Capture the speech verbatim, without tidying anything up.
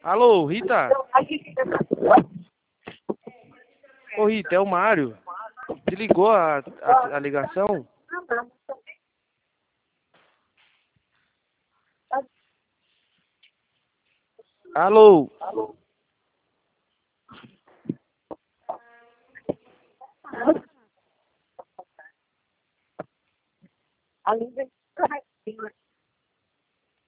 Alô, Rita? Ô, Rita, é o Mário. Te ligou a, a, a ligação? Alô? Ali vem